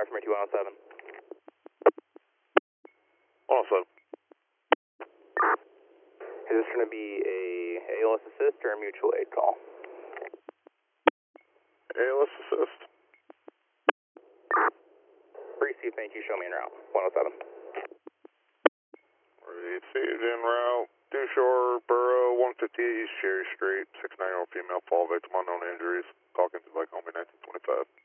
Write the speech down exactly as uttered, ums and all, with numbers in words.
from two one oh seven. one oh seven. Is this going to be a A L S assist or a mutual aid call? A L S assist. Receive, thank you. Show me en route. one oh seven. Received en route. Due Shore, Borough, one fifty-eight East Cherry Street, six nine year old female, fall victim, unknown injuries. Talking to Lycoming nineteen twenty-five.